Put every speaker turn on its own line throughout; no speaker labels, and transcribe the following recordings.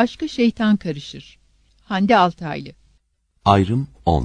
Aşka şeytan karışır. Hande Altaylı.
Ayrım 10.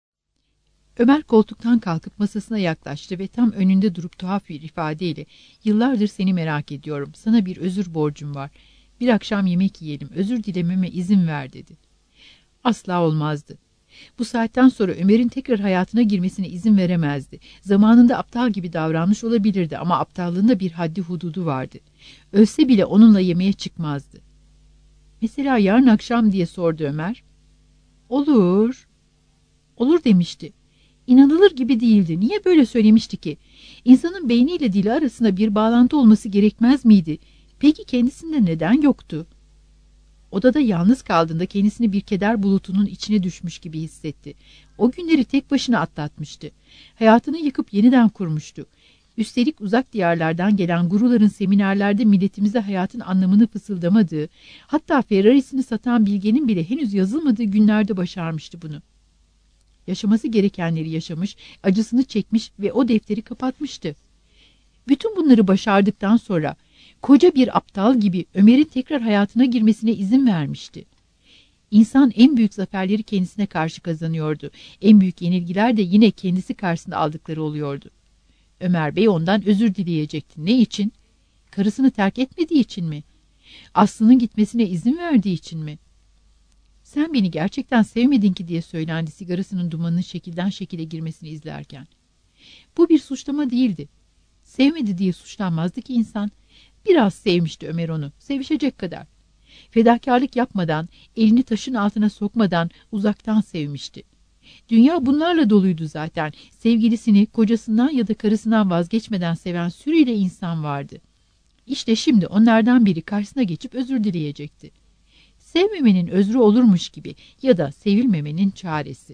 Ömer koltuktan kalkıp masasına yaklaştı ve tam önünde durup tuhaf bir ifadeyle "Yıllardır seni merak ediyorum. Sana bir özür borcum var. Bir akşam yemek yiyelim. Özür dilememe izin ver" dedi. Asla olmazdı. Bu saatten sonra Ömer'in tekrar hayatına girmesine izin veremezdi. Zamanında aptal gibi davranmış olabilirdi ama aptallığında bir haddi hududu vardı. Ölse bile onunla yemeğe çıkmazdı. "Mesela yarın akşam?" diye sordu Ömer. "Olur." "Olur" demişti. İnanılır gibi değildi. Niye böyle söylemişti ki? İnsanın beyniyle dili arasında bir bağlantı olması gerekmez miydi? Peki kendisinde neden yoktu? Odada yalnız kaldığında kendisini bir keder bulutunun içine düşmüş gibi hissetti. O günleri tek başına atlatmıştı. Hayatını yıkıp yeniden kurmuştu. Üstelik uzak diyarlardan gelen guruların seminerlerde milletimize hayatın anlamını fısıldamadığı, hatta Ferrari'sini satan bilgenin bile henüz yazılmadığı günlerde başarmıştı bunu. Yaşaması gerekenleri yaşamış, acısını çekmiş ve o defteri kapatmıştı. Bütün bunları başardıktan sonra koca bir aptal gibi Ömer'in tekrar hayatına girmesine izin vermişti. İnsan en büyük zaferleri kendisine karşı kazanıyordu. En büyük yenilgiler de yine kendisi karşısında aldıkları oluyordu. Ömer Bey ondan özür dileyecekti. Ne için? Karısını terk etmediği için mi? Aslı'nın gitmesine izin verdiği için mi? "Sen beni gerçekten sevmedin ki" diye söylendi sigarasının dumanının şekilden şekile girmesini izlerken. Bu bir suçlama değildi. Sevmedi diye suçlanmazdı ki insan. Biraz sevmişti Ömer onu, sevişecek kadar. Fedakarlık yapmadan, elini taşın altına sokmadan uzaktan sevmişti. Dünya bunlarla doluydu zaten. Sevgilisini, kocasından ya da karısından vazgeçmeden seven sürüyle insan vardı. İşte şimdi onlardan biri karşısına geçip özür dileyecekti. Sevmemenin özrü olurmuş gibi ya da sevilmemenin çaresi.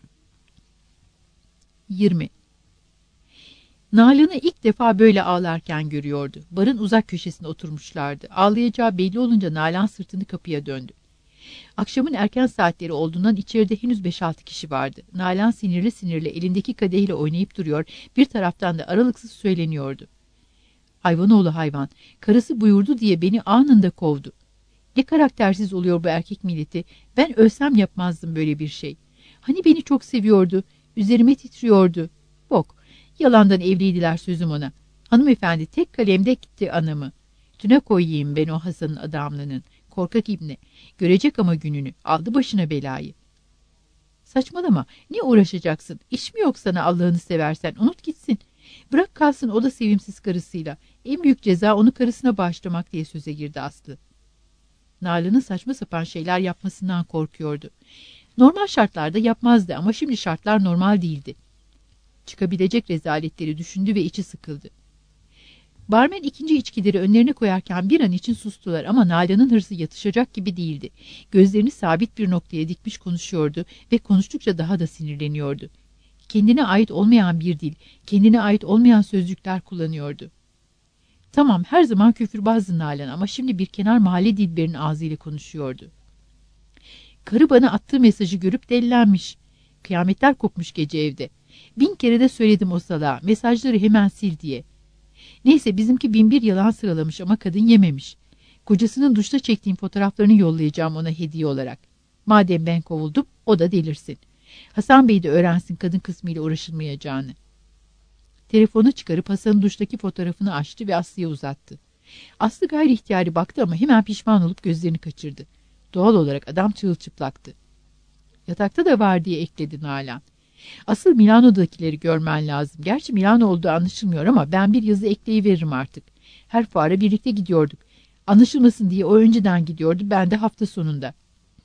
20. Nalan'ı ilk defa böyle ağlarken görüyordu. Barın uzak köşesinde oturmuşlardı. Ağlayacağı belli olunca Nalan sırtını kapıya döndü. Akşamın erken saatleri olduğundan içeride henüz 5-6 kişi vardı. Nalan sinirli sinirli elindeki kadehle oynayıp duruyor, bir taraftan da aralıksız söyleniyordu. "Hayvanoğlu hayvan, karısı buyurdu diye beni anında kovdu. Ne karaktersiz oluyor bu erkek milleti. Ben ölsem yapmazdım böyle bir şey. Hani beni çok seviyordu, üzerime titriyordu. Bok, yalandan evliydiler sözüm ona. Hanımefendi tek kalemde gitti anamı. Tüne koyayım ben o Hasan'ın adamlığının. Korkak ibne. Görecek ama gününü. Aldı başına belayı." "Saçmalama. Ne uğraşacaksın? İş mi yok sana Allah'ını seversen? Unut gitsin. Bırak kalsın o da sevimsiz karısıyla. En büyük ceza onu karısına bağışlamak" diye söze girdi Aslı. Nalan'ın saçma sapan şeyler yapmasından korkuyordu. Normal şartlarda yapmazdı ama şimdi şartlar normal değildi. Çıkabilecek rezaletleri düşündü ve içi sıkıldı. Barmen ikinci içkileri önlerine koyarken bir an için sustular ama Nalan'ın hırsı yatışacak gibi değildi. Gözlerini sabit bir noktaya dikmiş konuşuyordu ve konuştukça daha da sinirleniyordu. Kendine ait olmayan bir dil, kendine ait olmayan sözcükler kullanıyordu. Tamam, her zaman küfürbazdı Nalan ama şimdi bir kenar mahalle dilberinin ağzıyla konuşuyordu. "Karı bana attığı mesajı görüp delilenmiş. Kıyametler kopmuş gece evde. 1000 kere de söyledim o salağa, mesajları hemen sil diye. Neyse bizimki 1001 yalan sıralamış ama kadın yememiş. Kocasının duşta çektiğim fotoğraflarını yollayacağım ona hediye olarak. Madem ben kovuldum, o da delirsin. Hasan Bey de öğrensin kadın kısmıyla uğraşılmayacağını." Telefonu çıkarıp Hasan'ın duştaki fotoğrafını açtı ve Aslı'ya uzattı. Aslı gayri ihtiyari baktı ama hemen pişman olup gözlerini kaçırdı. Doğal olarak adam çırılçıplaktı. "Yatakta da var" diye ekledi Nalan. "Asıl Milano'dakileri görmen lazım. Gerçi Milano olduğu anlaşılmıyor ama ben bir yazı ekleyiveririm artık. Her fuara birlikte gidiyorduk. Anlaşılmasın diye o önceden gidiyordu, ben de hafta sonunda."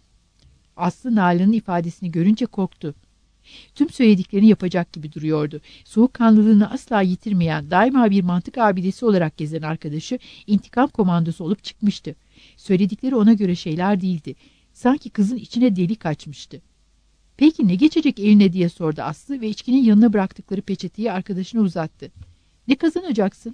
Aslı Nalan'ın ifadesini görünce korktu. Tüm söylediklerini yapacak gibi duruyordu. Soğukkanlılığını asla yitirmeyen, daima bir mantık abidesi olarak gezen arkadaşı intikam komandosu olup çıkmıştı. Söyledikleri ona göre şeyler değildi. Sanki kızın içine delik açmıştı. "Peki ne geçecek eline?" diye sordu Aslı ve içkinin yanına bıraktıkları peçeteyi arkadaşına uzattı. "Ne kazanacaksın?"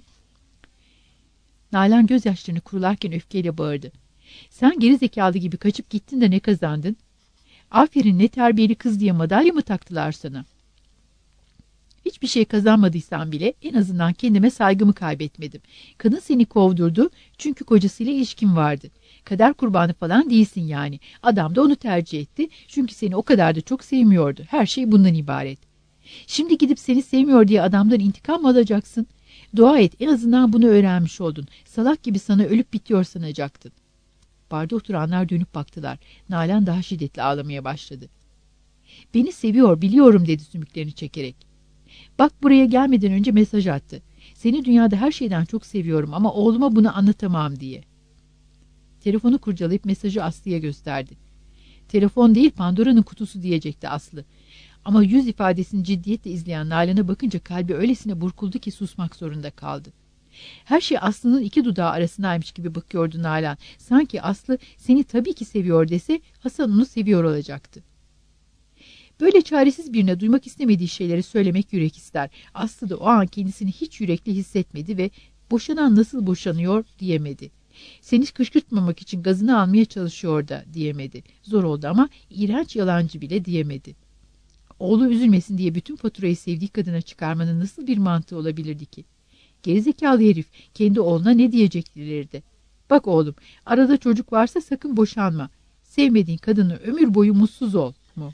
Nalan gözyaşlarını kurularken öfkeyle bağırdı. "Sen geri zekalı gibi kaçıp gittin de ne kazandın? Aferin ne terbiyeli kız diye madalya mı taktılar sana?" Hiçbir şey kazanmadıysam bile en azından kendime saygımı kaybetmedim. Kadın seni kovdurdu çünkü kocasıyla ilişkin vardı. Kader kurbanı falan değilsin yani. Adam da onu tercih etti çünkü seni o kadar da çok sevmiyordu. Her şey bundan ibaret. Şimdi gidip seni sevmiyor diye adamdan intikam mı alacaksın? Dua et, en azından bunu öğrenmiş oldun. Salak gibi sana ölüp bitiyor sanacaktın. Barda oturanlar dönüp baktılar. Nalan daha şiddetli ağlamaya başladı. Beni seviyor, biliyorum dedi sümüklerini çekerek. Bak, buraya gelmeden önce mesaj attı. Seni dünyada her şeyden çok seviyorum ama oğluma bunu anlatamam diye. Telefonu kurcalayıp mesajı Aslı'ya gösterdi. Telefon değil, Pandora'nın kutusu diyecekti Aslı. Ama yüz ifadesini ciddiyetle izleyen Nalan'a bakınca kalbi öylesine burkuldu ki susmak zorunda kaldı. Her şey Aslı'nın iki dudağı arasındaymış gibi bakıyordu Nalan. Sanki Aslı seni tabii ki seviyor dese Hasan onu seviyor olacaktı. Böyle çaresiz birine duymak istemediği şeyleri söylemek yürek ister. Aslı da o an kendisini hiç yürekli hissetmedi ve boşanan nasıl boşanıyor diyemedi. Seni kışkırtmamak için gazını almaya çalışıyor da diyemedi. Zor oldu ama iğrenç yalancı bile diyemedi. Oğlu üzülmesin diye bütün faturayı sevdiği kadına çıkarmanın nasıl bir mantığı olabilirdi ki? Gerizekalı herif kendi oğluna ne diyeceklerdi? Bak oğlum, arada çocuk varsa sakın boşanma. Sevmediğin kadını ömür boyu mutsuz ol mu?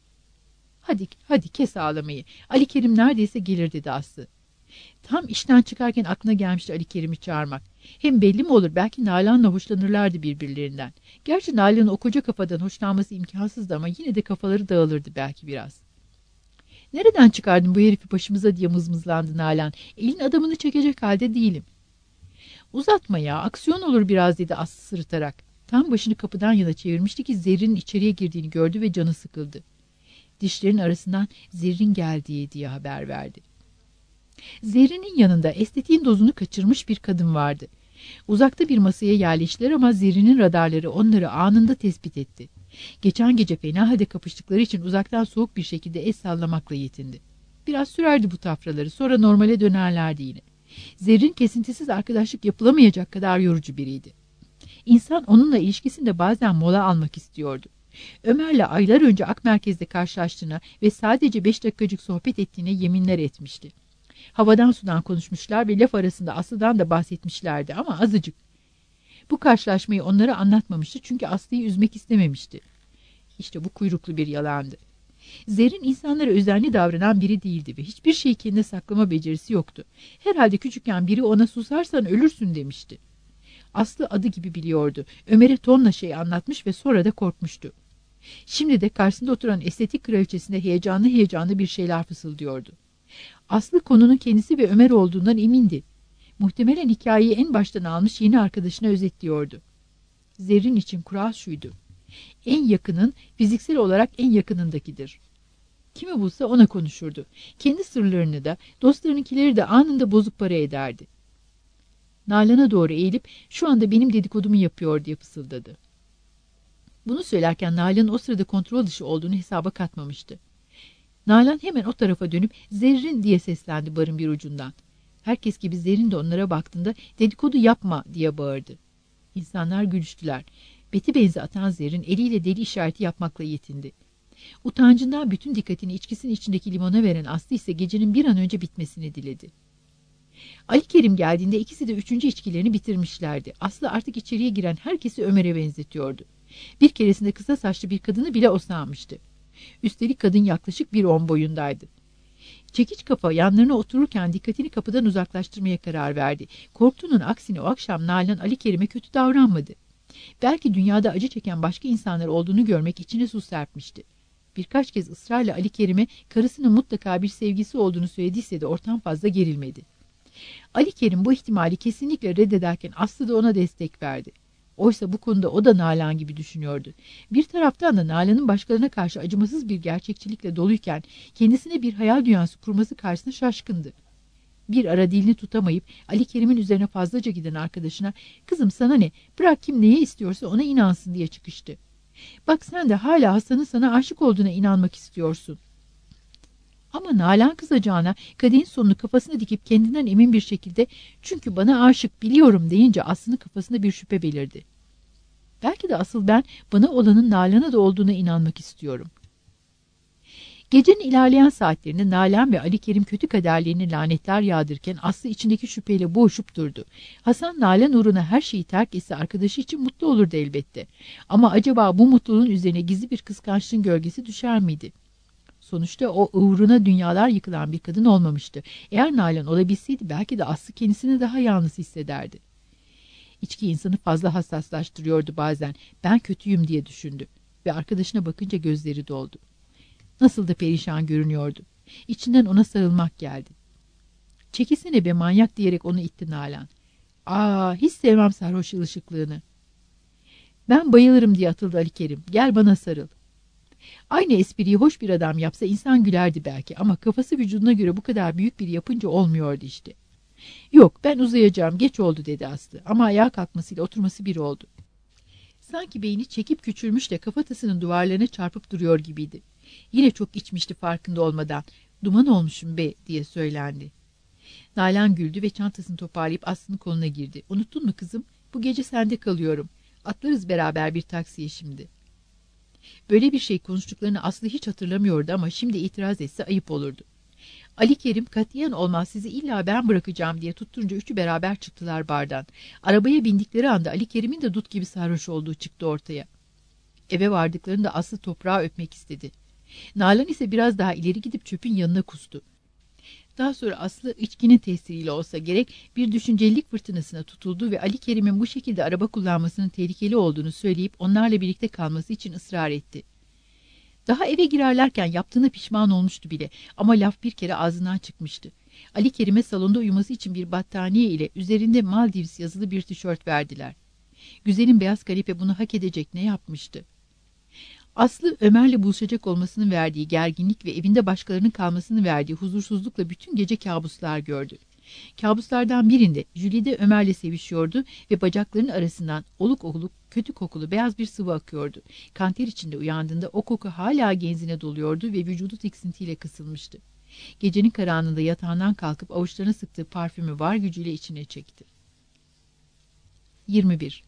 Hadi kes ağlamayı. Ali Kerim neredeyse gelir dedi Aslı. Tam işten çıkarken aklına gelmişti Ali Kerim'i çağırmak. Hem belli mi olur, belki Nalan'la hoşlanırlardı birbirlerinden. Gerçi Nalan'ın o koca kafadan hoşlanması imkansızdı ama yine de kafaları dağılırdı belki biraz. Nereden çıkardın bu herifi başımıza diye mızmızlandı Nalan. Elin adamını çekecek halde değilim. Uzatma ya, aksiyon olur biraz dedi Aslı sırıtarak. Tam başını kapıdan yana çevirmişti ki Zerrin'in içeriye girdiğini gördü ve canı sıkıldı. Dişlerin arasından Zerrin geldi diye haber verdi. Zerrin'in yanında estetiğin dozunu kaçırmış bir kadın vardı. Uzakta bir masaya yerleştiler ama Zerrin'in radarları onları anında tespit etti. Geçen gece fena halde kapıştıkları için uzaktan soğuk bir şekilde el sallamakla yetindi. Biraz sürerdi bu tafraları, sonra normale dönerlerdi yine. Zerrin kesintisiz arkadaşlık yapılamayacak kadar yorucu biriydi. İnsan onunla ilişkisinde bazen mola almak istiyordu. Ömer'le aylar önce Ak Merkez'de karşılaştığına ve sadece 5 dakikacık sohbet ettiğine yeminler etmişti. Havadan sudan konuşmuşlar ve laf arasında Aslı'dan da bahsetmişlerdi ama azıcık. Bu karşılaşmayı onlara anlatmamıştı çünkü Aslı'yı üzmek istememişti. İşte bu kuyruklu bir yalandı. Zerrin insanlara özenli davranan biri değildi ve hiçbir şeyi kendine saklama becerisi yoktu. Herhalde küçükken biri ona susarsan ölürsün demişti. Aslı adı gibi biliyordu. Ömer'e tonla şey anlatmış ve sonra da korkmuştu. Şimdi de karşısında oturan estetik kraliçesine heyecanlı heyecanlı bir şeyler fısıldıyordu. Aslı konunun kendisi ve Ömer olduğundan emindi. Muhtemelen hikayeyi en baştan almış yeni arkadaşına özetliyordu. Zerrin için kural şuydu. En yakının fiziksel olarak en yakınındakidir. Kimi bulsa ona konuşurdu. Kendi sırlarını da dostlarınkileri de anında bozuk para ederdi. Nalan'a doğru eğilip şu anda benim dedikodumu yapıyor diye fısıldadı. Bunu söylerken Nalan'ın o sırada kontrol dışı olduğunu hesaba katmamıştı. Nalan hemen o tarafa dönüp Zerrin diye seslendi barın bir ucundan. Herkes gibi Zerrin de onlara baktığında dedikodu yapma diye bağırdı. İnsanlar gülüştüler. Beti benzi atan Zerrin eliyle deli işareti yapmakla yetindi. Utancından bütün dikkatini içkisinin içindeki limona veren Aslı ise gecenin bir an önce bitmesini diledi. Ali Kerim geldiğinde ikisi de 3. içkilerini bitirmişlerdi. Aslı artık içeriye giren herkesi Ömer'e benzetiyordu. Bir keresinde kısa saçlı bir kadını bile o sanmıştı. Üstelik kadın yaklaşık 1.10 boyundaydı. Çekiç kafa yanlarına otururken dikkatini kapıdan uzaklaştırmaya karar verdi. Korktuğunun aksine o akşam Nalan Ali Kerim'e kötü davranmadı. Belki dünyada acı çeken başka insanlar olduğunu görmek içine su serpmişti. Birkaç kez ısrarla Ali Kerim'e karısının mutlaka bir sevgisi olduğunu söylediyse de ortam fazla gerilmedi. Ali Kerim bu ihtimali kesinlikle reddederken Aslı da ona destek verdi. Oysa bu konuda o da Nalan gibi düşünüyordu. Bir taraftan da Nalan'ın başkalarına karşı acımasız bir gerçekçilikle doluyken kendisine bir hayal dünyası kurması karşısında şaşkındı. Bir ara dilini tutamayıp Ali Kerim'in üzerine fazlaca giden arkadaşına "Kızım sana ne? Bırak kim neye istiyorsa ona inansın." diye çıkıştı. "Bak sen de hala Hasan'ın sana aşık olduğuna inanmak istiyorsun." Ama Nalan kızacağına kadehin sonunu kafasına dikip kendinden emin bir şekilde "Çünkü bana aşık biliyorum." deyince Aslı'nın kafasında bir şüphe belirdi. Belki de asıl ben bana olanın Nalan'a da olduğuna inanmak istiyorum. Gecenin ilerleyen saatlerinde Nalan ve Ali Kerim kötü kaderlerini lanetler yağdırırken Aslı içindeki şüpheyle boğuşup durdu. Hasan Nalan uğruna her şeyi terk etse arkadaşı için mutlu olurdu elbette. Ama acaba bu mutluluğun üzerine gizli bir kıskançlığın gölgesi düşer miydi? Sonuçta o uğruna dünyalar yıkılan bir kadın olmamıştı. Eğer Nalan olabilseydi belki de Aslı kendisini daha yalnız hissederdi. İçki insanı fazla hassaslaştırıyordu bazen. Ben kötüyüm diye düşündü. Ve arkadaşına bakınca gözleri doldu. Nasıl da perişan görünüyordu. İçinden ona sarılmak geldi. Çekilsene be manyak diyerek onu itti Nalan. Hiç sevmem sarhoş ışıklığını. Ben bayılırım diye atıldı Ali Kerim. Gel bana sarıl. Aynı espriyi hoş bir adam yapsa insan gülerdi belki ama kafası vücuduna göre bu kadar büyük bir yapınca olmuyordu işte. Yok ben uzayacağım geç oldu dedi Aslı ama ayağa kalkmasıyla oturması bir oldu. Sanki beyni çekip küçülmüş de kafatasının duvarlarına çarpıp duruyor gibiydi. Yine çok içmişti farkında olmadan. Duman olmuşum be diye söylendi. Nalan güldü ve çantasını toparlayıp Aslı'nın koluna girdi. Unuttun mu kızım? Bu gece sende kalıyorum. Atlarız beraber bir taksiye şimdi. Böyle bir şey konuştuklarını Aslı hiç hatırlamıyordu ama şimdi itiraz etse ayıp olurdu. Ali Kerim katiyen olmaz sizi illa ben bırakacağım diye tutturunca üçü beraber çıktılar bardan. Arabaya bindikleri anda Ali Kerim'in de dut gibi sarhoş olduğu çıktı ortaya. Eve vardıklarında Aslı toprağı öpmek istedi. Nalan ise biraz daha ileri gidip çöpün yanına kustu. Daha sonra Aslı içkinin tesiriyle olsa gerek bir düşüncelilik fırtınasına tutuldu ve Ali Kerim'in bu şekilde araba kullanmasının tehlikeli olduğunu söyleyip onlarla birlikte kalması için ısrar etti. Daha eve girerlerken yaptığına pişman olmuştu bile ama laf bir kere ağzından çıkmıştı. Ali Kerim'e salonda uyuması için bir battaniye ile üzerinde Maldivs yazılı bir tişört verdiler. Güzelin beyaz kanepe bunu hak edecek ne yapmıştı? Aslı Ömer'le buluşacak olmasının verdiği gerginlik ve evinde başkalarının kalmasının verdiği huzursuzlukla bütün gece kabuslar gördü. Kabuslardan birinde Jülide Ömer'le sevişiyordu ve bacaklarının arasından oluk oluk kötü kokulu beyaz bir sıvı akıyordu. Kanter içinde uyandığında o koku hala genzine doluyordu ve vücudu tiksintiyle kısılmıştı. Gecenin karanlığında yatağından kalkıp avuçlarına sıktığı parfümü var gücüyle içine çekti. 21.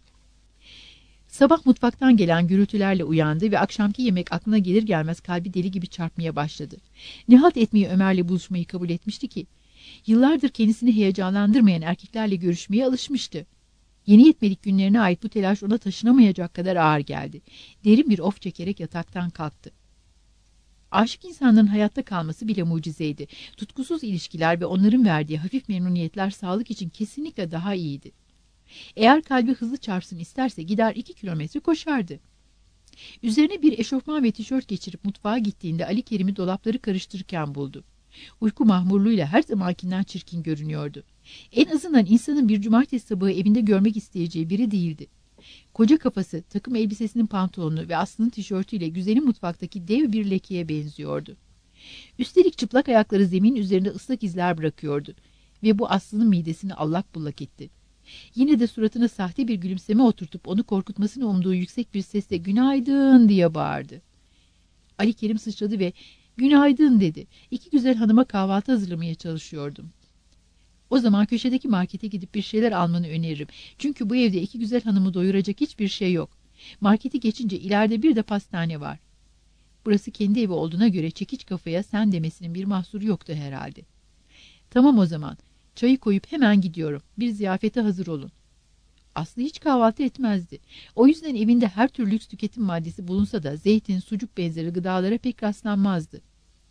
Sabah mutfaktan gelen gürültülerle uyandı ve akşamki yemek aklına gelir gelmez kalbi deli gibi çarpmaya başladı. Ne halt etmeyi Ömer'le buluşmayı kabul etmişti ki? Yıllardır kendisini heyecanlandırmayan erkeklerle görüşmeye alışmıştı. Yeni yetmelik günlerine ait bu telaş ona taşınamayacak kadar ağır geldi. Derin bir of çekerek yataktan kalktı. Aşık insanların hayatta kalması bile mucizeydi. Tutkusuz ilişkiler ve onların verdiği hafif memnuniyetler sağlık için kesinlikle daha iyiydi. Eğer kalbi hızlı çarpsın isterse gider 2 kilometre koşardı. Üzerine bir eşofman ve tişört geçirip mutfağa gittiğinde Ali Kerim'i dolapları karıştırırken buldu. Uyku mahmurluğuyla her zamankinden çirkin görünüyordu. En azından insanın bir cumartesi sabahı evinde görmek isteyeceği biri değildi. Koca kafası, takım elbisesinin pantolonu ve Aslı'nın tişörtüyle güzelim mutfaktaki dev bir lekeye benziyordu. Üstelik çıplak ayakları zemin üzerinde ıslak izler bırakıyordu ve bu Aslı'nın midesini allak bullak etti. Yine de suratına sahte bir gülümseme oturtup onu korkutmasını umduğu yüksek bir sesle "Günaydın" diye bağırdı. Ali Kerim sıçradı ve "Günaydın" dedi. "İki güzel hanıma kahvaltı hazırlamaya çalışıyordum." "O zaman köşedeki markete gidip bir şeyler almanı öneririm. Çünkü bu evde iki güzel hanımı doyuracak hiçbir şey yok. Marketi geçince ileride bir de pastane var." Burası kendi evi olduğuna göre çekiç kafaya sen demesinin bir mahsuru yoktu herhalde. "Tamam o zaman. Çayı koyup hemen gidiyorum. Bir ziyafete hazır olun." Aslı hiç kahvaltı etmezdi. O yüzden evinde her tür lüks tüketim maddesi bulunsa da zeytin, sucuk benzeri gıdalara pek rastlanmazdı.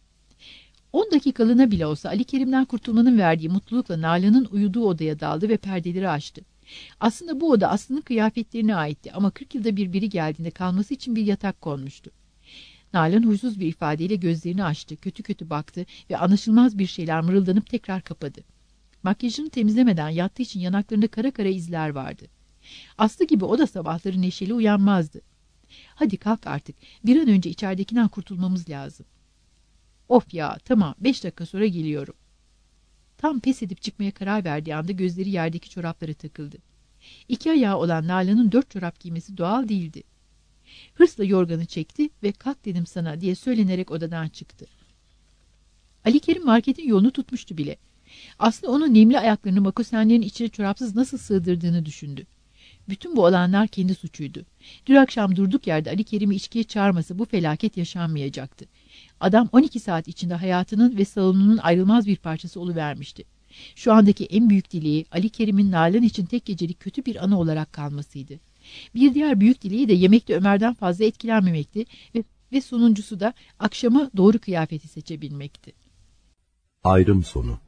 10 dakikalığına bile olsa Ali Kerim'den kurtulmanın verdiği mutlulukla Nalan'ın uyuduğu odaya daldı ve perdeleri açtı. Aslında bu oda Aslı'nın kıyafetlerine aitti ama 40 yılda bir biri geldiğinde kalması için bir yatak konmuştu. Nalan huysuz bir ifadeyle gözlerini açtı, kötü kötü baktı ve anlaşılmaz bir şeyler mırıldanıp tekrar kapadı. Makyajını temizlemeden yattığı için yanaklarında kara kara izler vardı. Aslı gibi o da sabahları neşeli uyanmazdı. "Hadi kalk artık, bir an önce içeridekinden kurtulmamız lazım." "Of ya, tamam, 5 dakika sonra geliyorum." Tam pes edip çıkmaya karar verdiği anda gözleri yerdeki çoraplara takıldı. 2 ayağı olan Nalan'ın 4 çorap giymesi doğal değildi. Hırsla yorganı çekti ve "Kalk dedim sana" diye söylenerek odadan çıktı. Ali Kerim marketin yolunu tutmuştu bile. Aslı onun nemli ayaklarını makosenlerin içine çorapsız nasıl sığdırdığını düşündü. Bütün bu olanlar kendi suçuydu. Dün akşam durduk yerde Ali Kerim'i içkiye çağırmasa bu felaket yaşanmayacaktı. Adam 12 saat içinde hayatının ve salonunun ayrılmaz bir parçası oluvermişti. Şu andaki en büyük dileği Ali Kerim'in Nalan için tek gecelik kötü bir anı olarak kalmasıydı. Bir diğer büyük dileği de yemekte Ömer'den fazla etkilenmemekti ve sonuncusu da akşama doğru kıyafeti seçebilmekti.
Ayrım sonu.